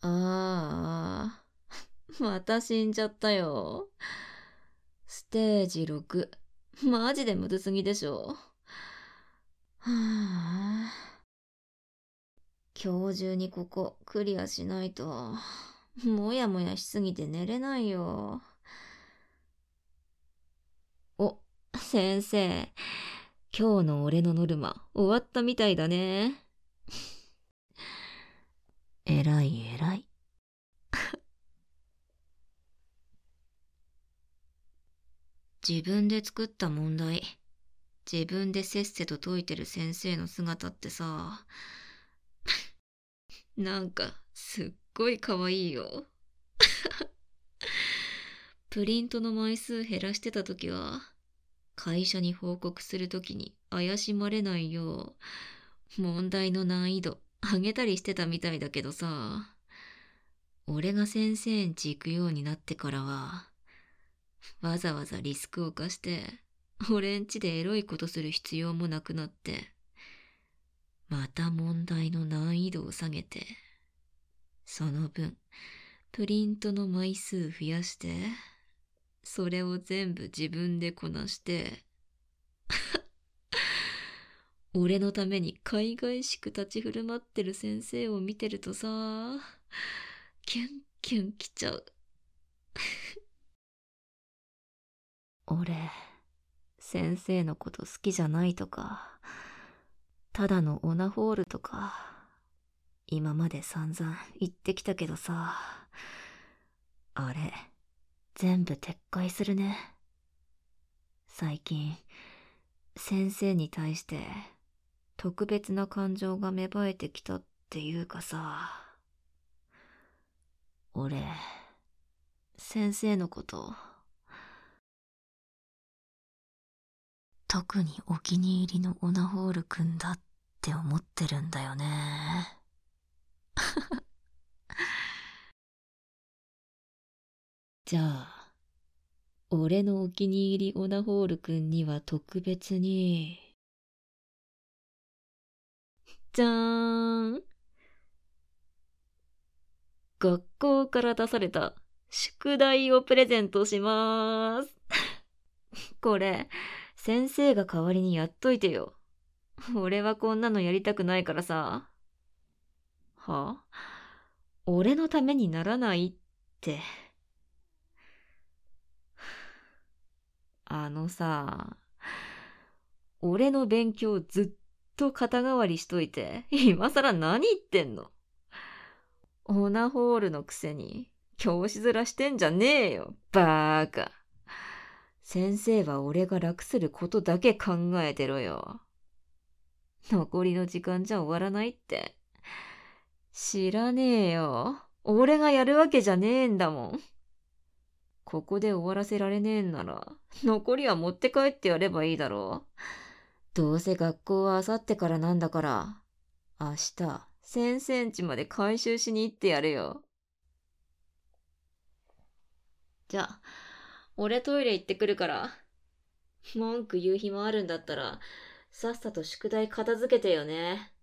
あまた死んじゃったよ。ステージ6。マジでむずすぎでしょ。はあ。今日中にここクリアしないと、もやもやしすぎて寝れないよ。お、先生。今日の俺のノルマ終わったみたいだね。えらいえらい。自分で作った問題、自分でせっせと解いてる先生の姿ってさ、なんかすっごい可愛いよ。プリントの枚数減らしてた時は、会社に報告する時に怪しまれないよう、問題の難易度上げたりしてたみたいだけどさ、俺が先生んち行くようになってからは、わざわざリスクを冒して、俺んちでエロいことする必要もなくなって、また問題の難易度を下げて、その分、プリントの枚数増やして、それを全部自分でこなして、俺のために海外しく立ち振る舞ってる先生を見てるとさ、キュンキュンきちゃう。俺、先生のこと好きじゃないとか、ただのオナホールとか、今まで散々言ってきたけどさ、あれ、全部撤回するね。最近、先生に対して特別な感情が芽生えてきたっていうかさ、俺、先生のこと、特にお気に入りのオナホールくんだって思ってるんだよね。じゃあ、俺のお気に入りオナホールくんには特別に、じゃーん。学校から出された宿題をプレゼントしまーす。これ、先生が代わりにやっといてよ。俺はこんなのやりたくないからさ。は？俺のためにならないって。あのさ、俺の勉強ずっと肩代わりしといて、今更何言ってんの？オナホールのくせに、教師面してんじゃねえよ、バーカ。先生は俺が楽することだけ考えてろよ。残りの時間じゃ終わらないって。知らねえよ。俺がやるわけじゃねえんだもん。ここで終わらせられねえんなら、残りは持って帰ってやればいいだろう。どうせ学校は明後日からなんだから、明日、先生んちまで回収しに行ってやるよ。じゃあ、俺トイレ行ってくるから。文句言う暇あるんだったら、さっさと宿題片付けてよね。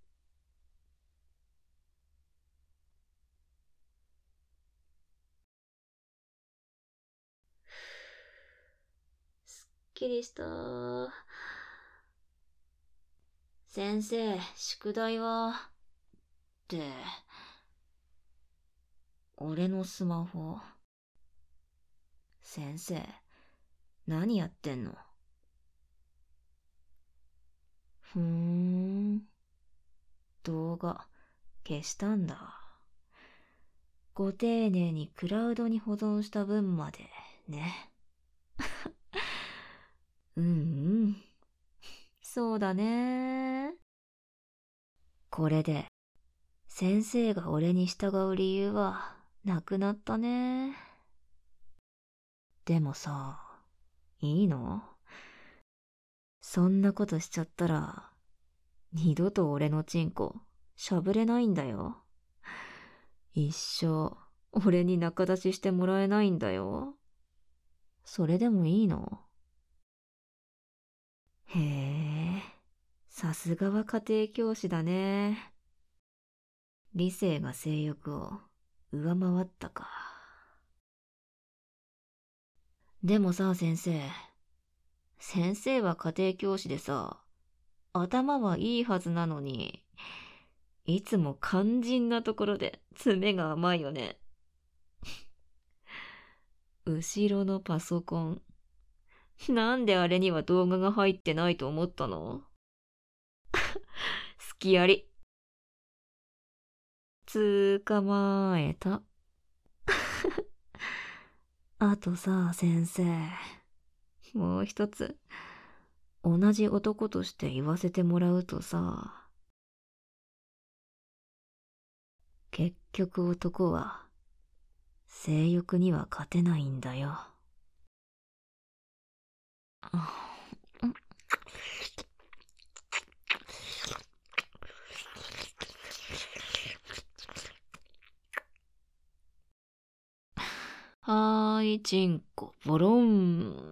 すっきりした。先生、宿題は、って、俺のスマホ。先生、何やってんの？ふーん、動画、消したんだ。ご丁寧にクラウドに保存した分まで、ね。うんうん。そうだね。これで、先生が俺に従う理由は、なくなったね。でもさ、いいの？そんなことしちゃったら、二度と俺のチンコ、しゃぶれないんだよ。一生、俺に仲出ししてもらえないんだよ。それでもいいの？へえ、さすがは家庭教師だね。理性が性欲を上回ったか。でもさ、先生。先生は家庭教師でさ、頭はいいはずなのに、いつも肝心なところで詰めが甘いよね。後ろのパソコン。なんであれには動画が入ってないと思ったの？隙あり。捕まえた。あとさ、先生。もう一つ。同じ男として言わせてもらうとさ、結局男は性欲には勝てないんだよ。はーい、チンコ、ボロン。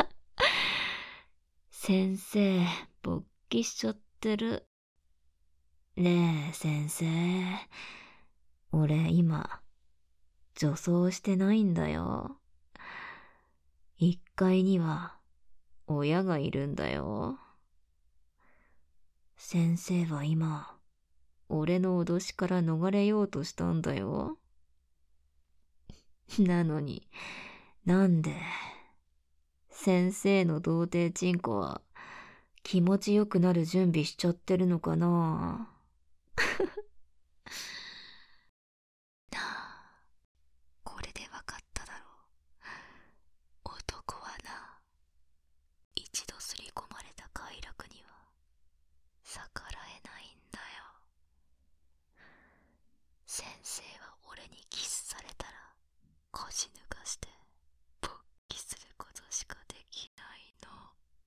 先生、勃起しちゃってる。ねえ、先生。俺今、女装してないんだよ。1階には、親がいるんだよ。先生は今、俺の脅しから逃れようとしたんだよ。なのに、なんで、先生の童貞チンコは気持ちよくなる準備しちゃってるのかな。なあ、これでわかっただろう。男はな、一度すり込まれた快楽には逆らえないんだよ。先生は俺にキスされたら腰抜かして勃起することしかできないの。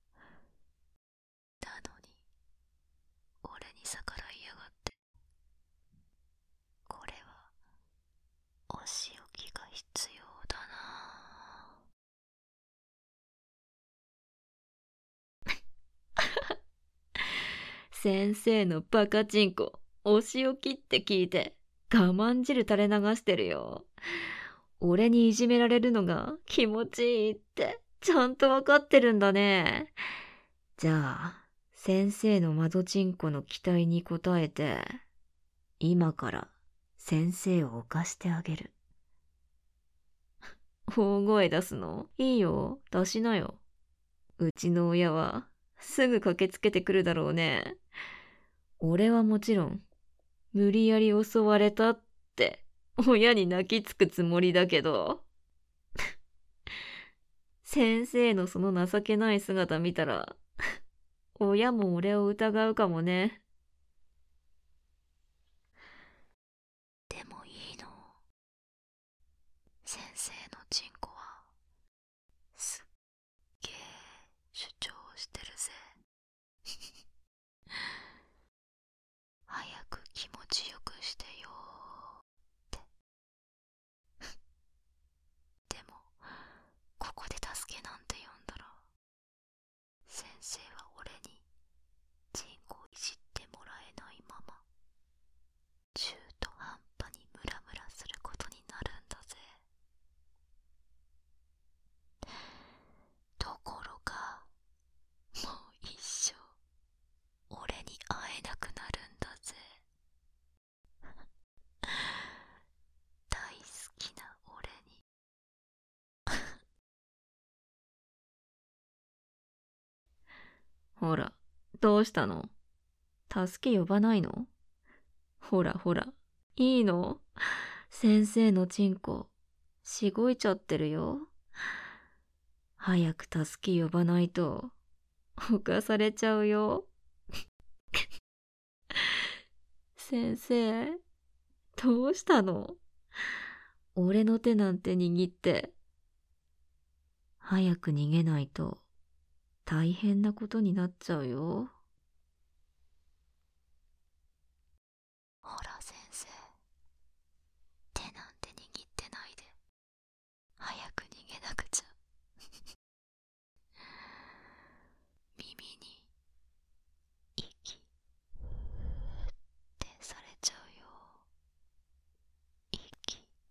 なのに俺に逆らいやがって。これはお仕置きが必要だな。先生のバカチンコ、お仕置きって聞いて我慢汁垂れ流してるよ。俺にいじめられるのが気持ちいいってちゃんとわかってるんだね。じゃあ、先生の窓チンコの期待に応えて、今から先生を犯してあげる。大声出すの？いいよ、出しなよ。うちの親はすぐ駆けつけてくるだろうね。俺はもちろん、無理やり襲われたって親に泣きつくつもりだけど。先生のその情けない姿見たら、親も俺を疑うかもね。でもいいの。先生のチンコは、すっげー主張してるぜ。早く気持ちよくしてよーって。でも、ここで助けなんて呼んだら、先生は俺にチンコをいじってもらえないまま、中途半端にムラムラすることになるんだぜ。ところが、もう一生、俺に会えなくなるんだぜ。大好きな俺に。ほら、どうしたの？助け呼ばないの？ほらほら、いいの？先生のチンコ、しごいちゃってるよ。早く助け呼ばないと、犯されちゃうよ。先生、どうしたの？俺の手なんて握って。早く逃げないと大変なことになっちゃうよ。ほら先生、手なんて握ってないで。早く逃げなくちゃ。耳に息ってされちゃうよ。息。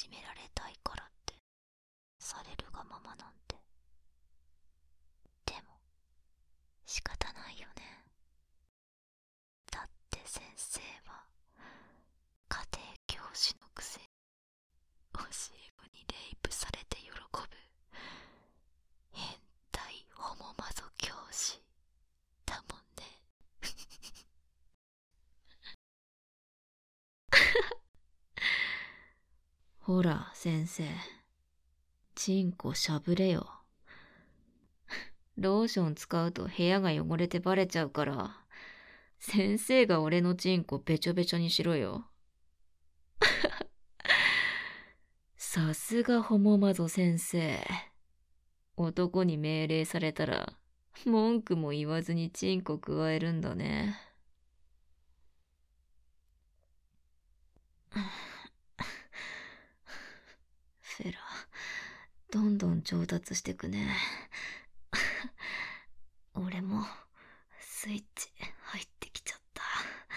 められたいからってされるがままなんて。でも仕方ないよね。だって先生は家庭教師のくせに教え子にレイプされて喜ぶ変態ホモマゾ教師だもんね。ほら先生、チンコしゃぶれよ。ローション使うと部屋が汚れてバレちゃうから、先生が俺のチンコべちょべちょにしろよ。さすがホモマゾ先生。男に命令されたら文句も言わずにチンコ加えるんだね。フェラ、どんどん上達してくね。俺もスイッチ入ってきちゃった。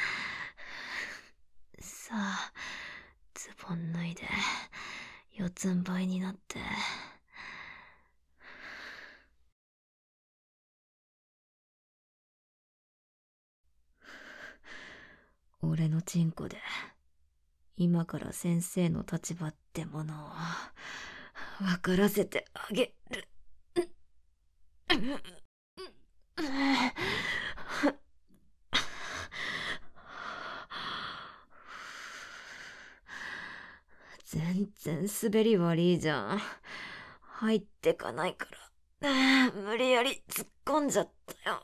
さあ、ズボン脱いで四つん這いになって。俺のチンコで今から先生の立場ってものを分からせてあげる。全然滑り悪いじゃん。入ってかないから。無理やり突っ込んじゃったよ。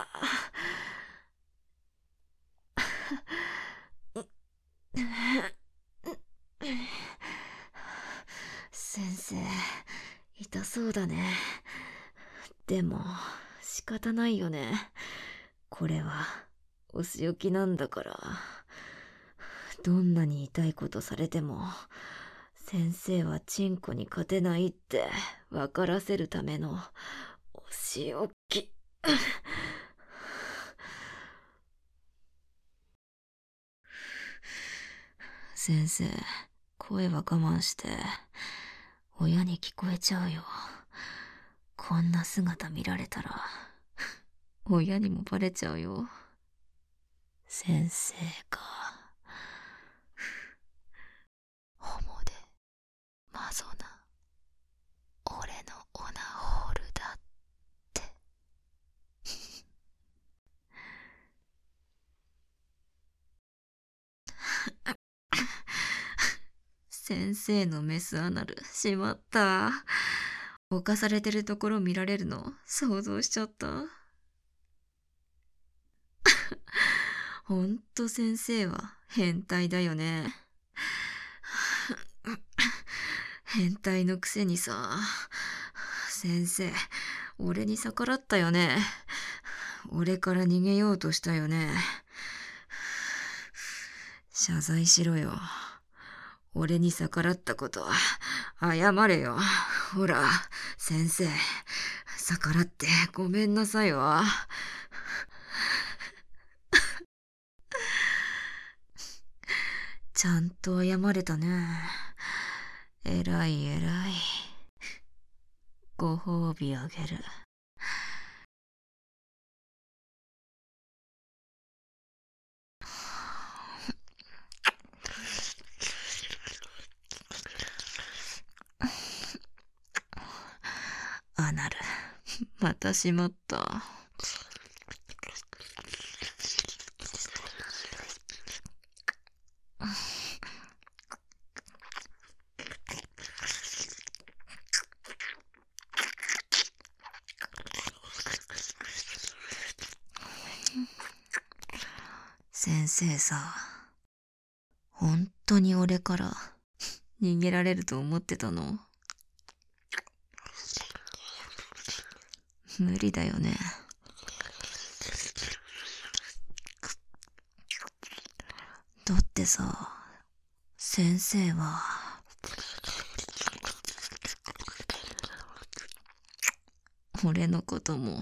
先生、痛そうだね。でも仕方ないよね。これはお仕置きなんだから。どんなに痛いことされても先生はチンコに勝てないって分からせるためのお仕置き。先生、声は我慢して。親に聞こえちゃうよ。こんな姿見られたら親にもバレちゃうよ。先生か。ホモでマゾな俺のオナホールだって。先生のメスアナル、しまった。犯されてるところ見られるの想像しちゃった。ほんと先生は変態だよね。変態のくせにさ、先生、俺に逆らったよね。俺から逃げようとしたよね。謝罪しろよ。俺に逆らったことは謝れよ。ほら、先生、逆らってごめんなさいわ。ちゃんと謝れたね。えらいえらい。ご褒美あげる。アナル、またしまった。先生さ、本当に俺から逃げられると思ってたの？無理だよね。だってさ、先生は俺のことも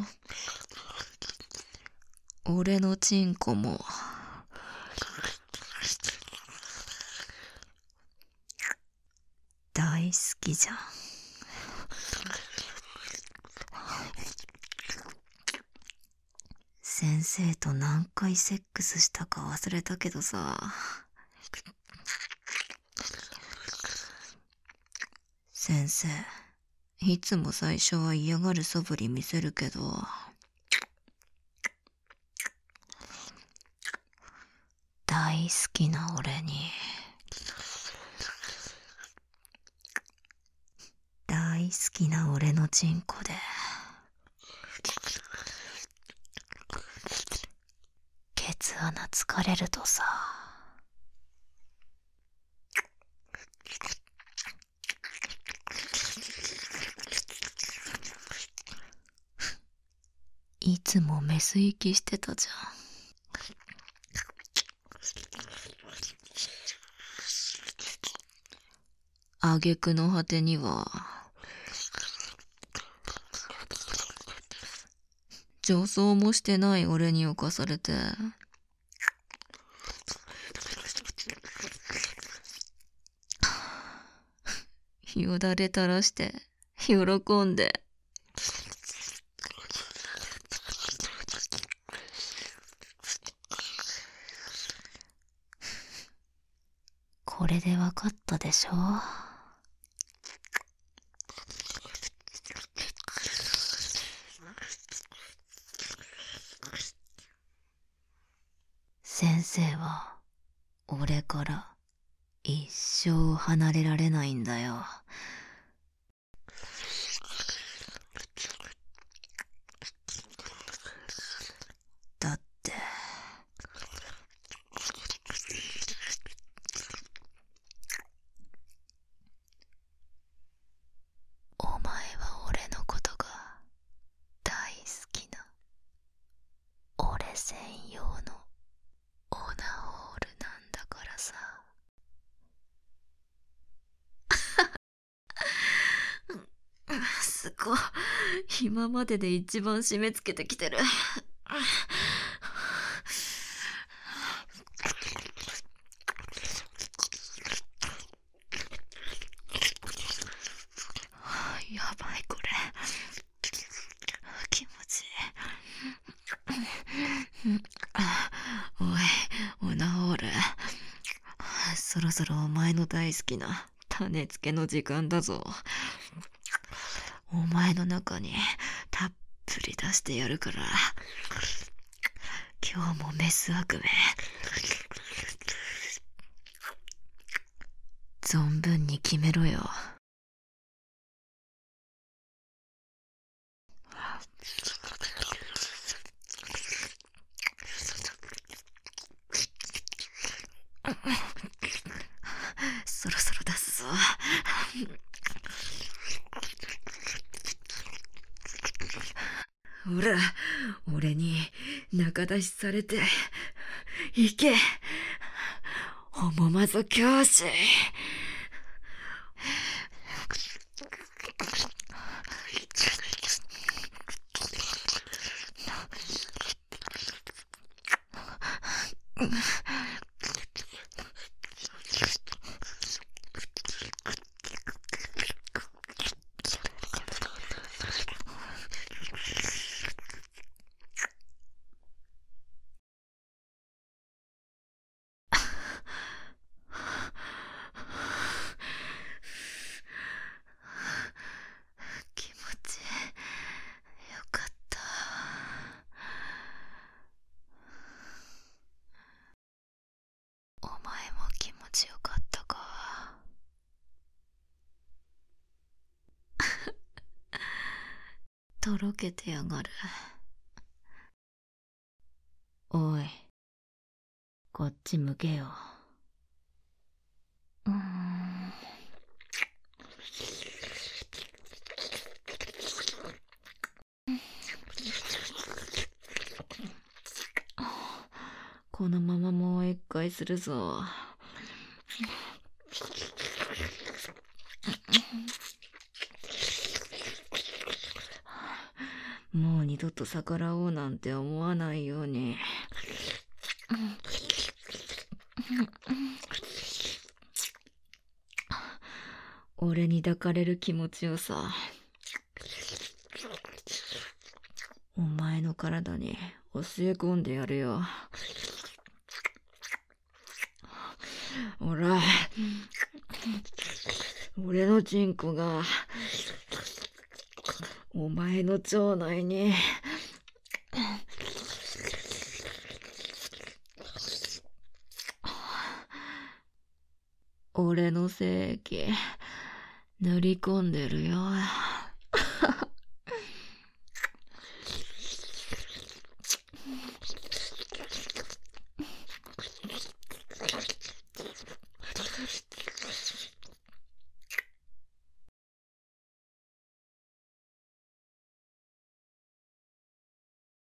俺のチンコもじゃん。先生と何回セックスしたか忘れたけどさ。先生、いつも最初は嫌がる素振り見せるけど、大好きな俺に、大好きな俺のチンコで、ケツ穴疲れるとさ、いつもメス息してたじゃん。挙句の果てには、女装もしてない俺に侵されて、よだれ垂らして喜んで、これでわかったでしょ。先生は俺から一生離れられないんだよ。だってお前は俺のことが大好きな俺専用のオナホールなんだからさ。すごい、今までで一番締め付けてきてる。やばい、これ気持ちいい。おい、オナホール、そろそろお前の大好きな種付けの時間だぞ。お前の中にたっぷり出してやるから、今日もメス悪夢存分に決めろよ。そろそろ出すぞ。ほら、俺に仲出しされて、行け、ホモマゾ教師。気持ちよかった。お前も気持ちよかったか。とろけてやがる。おい、こっち向けよ。このままもう一回するぞ。もう二度と逆らおうなんて思わないように。俺俺に抱かれる気持ちよさ、お前の体に教え込んでやるよ。ほら、俺のチンコがお前の腸内に俺の精液塗り込んでるよ。